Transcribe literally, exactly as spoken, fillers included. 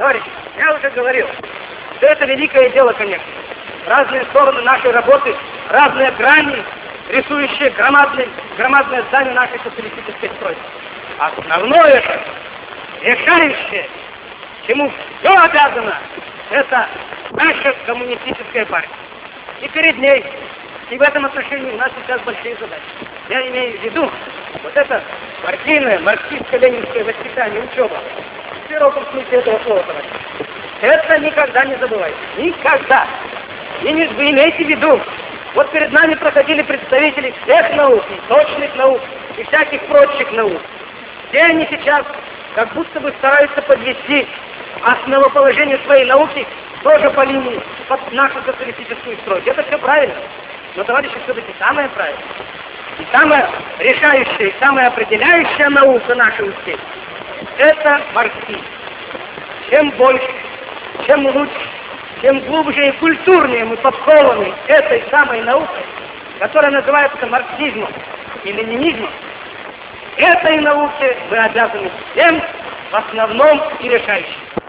Товарищи, я уже говорил, что это великое дело, конечно. Разные стороны нашей работы, разные грани, рисующие громадное, громадное здание нашей социалистической стройки. Основное же, решающее, чему все обязано, это наша коммунистическая партия. И перед ней, и в этом отношении у нас сейчас большие задачи. Я имею в виду вот это партийное, марксистско-ленинское воспитание, учеба. В широком смысле этого слова, товарищи. Это никогда не забывайте. Никогда. И не, вы имейте в виду, вот перед нами проходили представители всех наук, и точных наук, и всяких прочих наук. Все они сейчас как будто бы стараются подвести основоположение своей науки тоже по линии под нашу социалистическую стройку. Это все правильно. Но, товарищи, все-таки самое правильное, и самая решающая, и самая определяющая наука нашей успехи — это марксизм. Чем больше, чем лучше, чем глубже и культурнее мы подкованы этой самой наукой, которая называется марксизмом и ленинизмом, этой науке мы обязаны всем в основном и решающим.